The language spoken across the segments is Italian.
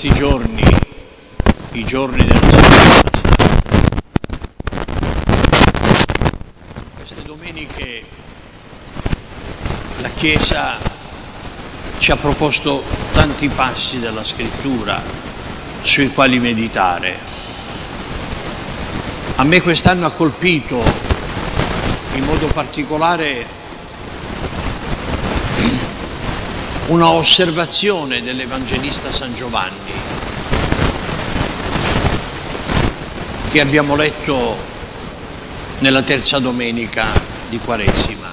questi giorni, i giorni della settimana, queste domeniche, la Chiesa ci ha proposto tanti passi della Scrittura sui quali meditare. A me quest'anno ha colpito in modo particolare una osservazione dell'Evangelista San Giovanni che abbiamo letto nella terza domenica di Quaresima.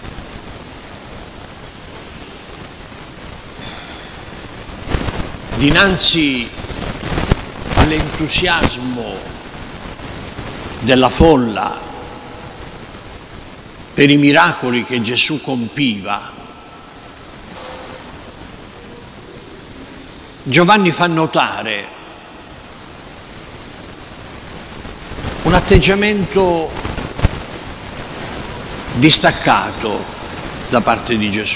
Dinanzi all'entusiasmo della folla per i miracoli che Gesù compiva, Giovanni fa notare un atteggiamento distaccato da parte di Gesù.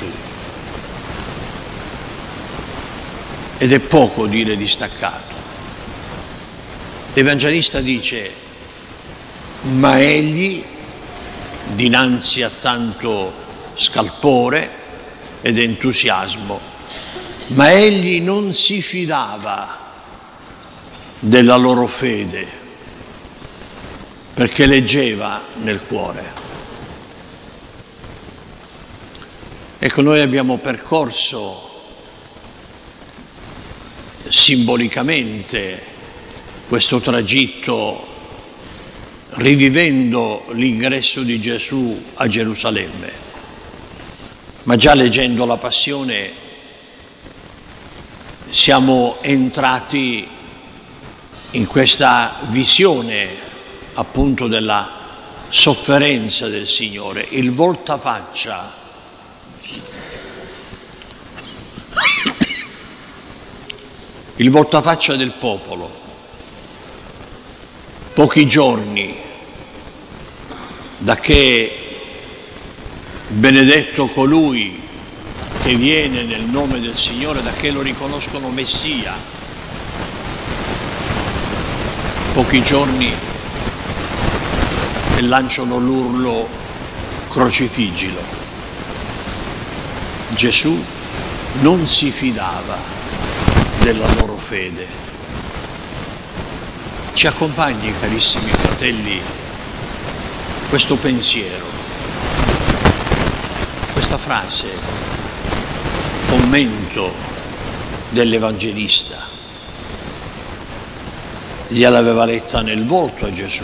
Ed è poco dire distaccato. L'Evangelista dice: ma egli, dinanzi a tanto scalpore ed entusiasmo, ma egli non si fidava della loro fede, perché leggeva nel cuore. Ecco, noi abbiamo percorso simbolicamente questo tragitto rivivendo l'ingresso di Gesù a Gerusalemme, ma già leggendo la Passione siamo entrati in questa visione appunto della sofferenza del Signore, il voltafaccia del popolo. Pochi giorni da che benedetto colui che viene nel nome del Signore, da che lo riconoscono Messia, pochi giorni e lanciano l'urlo crocifiggilo. Gesù non si fidava della loro fede. Ci accompagni, carissimi fratelli, questo pensiero, questa frase, commento dell'Evangelista. Gliel'aveva letta nel volto a Gesù.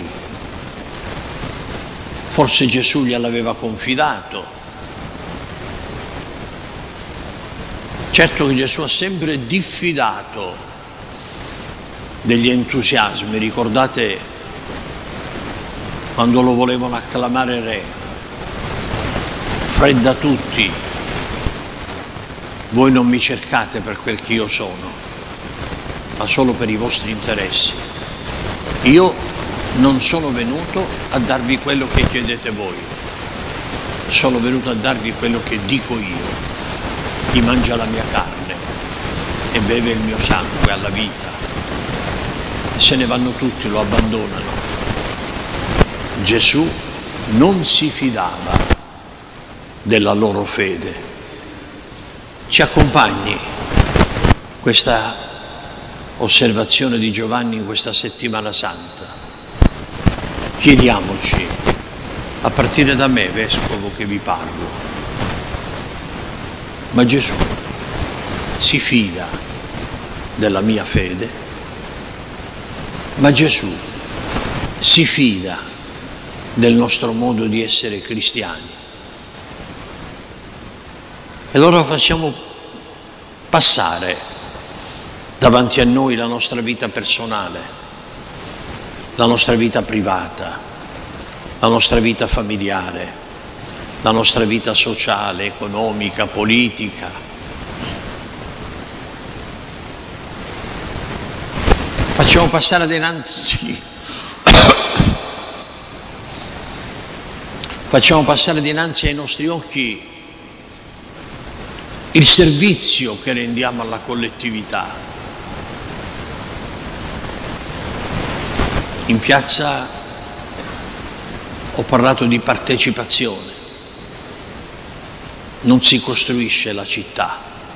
Forse Gesù gliel'aveva confidato. Certo che Gesù ha sempre diffidato degli entusiasmi. Ricordate quando lo volevano acclamare re? Fredda tutti, voi non mi cercate per quel che io sono, ma solo per i vostri interessi. Io non sono venuto a darvi quello che chiedete voi, sono venuto a darvi quello che dico io. Chi mangia la mia carne e beve il mio sangue alla vita. E se ne vanno tutti, lo abbandonano. Gesù non si fidava della loro fede. Ci accompagni questa osservazione di Giovanni in questa settimana santa. Chiediamoci, a partire da me, vescovo che vi parlo, ma Gesù si fida della mia fede? Ma Gesù si fida del nostro modo di essere cristiani? E allora facciamo passare davanti a noi la nostra vita personale, la nostra vita privata, la nostra vita familiare, la nostra vita sociale, economica, politica. Facciamo passare dinanzi ai nostri occhi il servizio che rendiamo alla collettività, In piazza ho parlato di partecipazione. Non si costruisce la città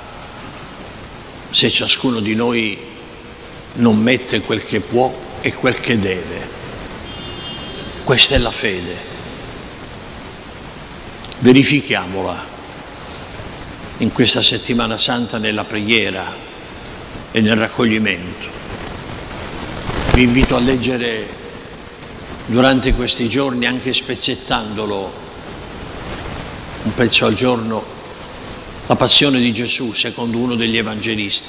se ciascuno di noi non mette quel che può e quel che deve. Questa è la fede. Verifichiamola in questa settimana santa nella preghiera e nel raccoglimento. Vi invito a leggere durante questi giorni, anche spezzettandolo un pezzo al giorno, la passione di Gesù secondo uno degli evangelisti.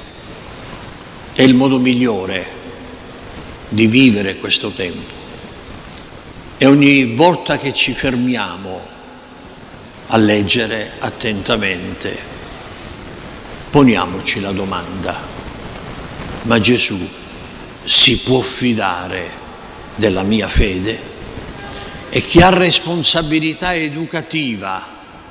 È il modo migliore di vivere questo tempo. E ogni volta che ci fermiamo a leggere attentamente, poniamoci la domanda: ma Gesù si può fidare della mia fede? E chi ha responsabilità educativa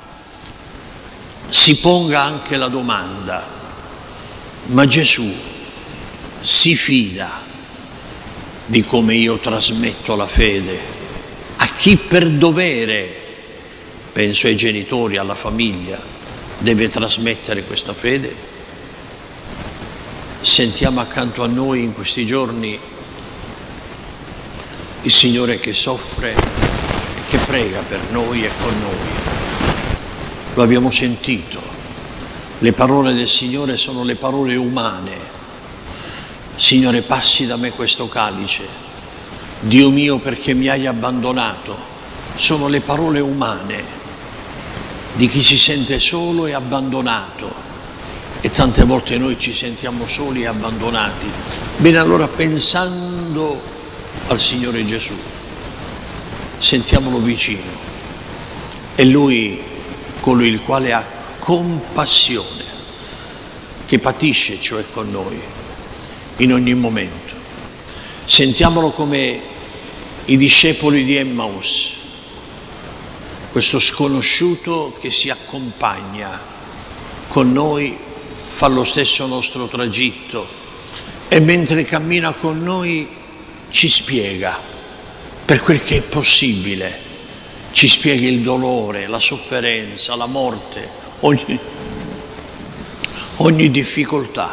si ponga anche la domanda: ma Gesù si fida di come io trasmetto la fede a chi per dovere, penso ai genitori, alla famiglia, deve trasmettere questa fede? Sentiamo accanto a noi in questi giorni il Signore che soffre e che prega per noi e con noi. Lo abbiamo sentito. Le parole del Signore sono le parole umane. Signore, passi da me questo calice. Dio mio, perché mi hai abbandonato. Sono le parole umane di chi si sente solo e abbandonato. E tante volte noi ci sentiamo soli e abbandonati. Bene, allora, pensando al Signore Gesù, sentiamolo vicino. È Lui colui il quale ha compassione, che patisce cioè con noi in ogni momento. Sentiamolo come i discepoli di Emmaus, questo sconosciuto che si accompagna con noi, fa lo stesso nostro tragitto e mentre cammina con noi ci spiega, per quel che è possibile, ci spiega il dolore, la sofferenza, la morte, ogni difficoltà,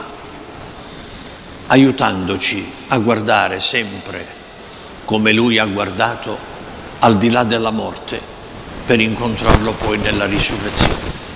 aiutandoci a guardare sempre come Lui ha guardato al di là della morte per incontrarlo poi nella risurrezione.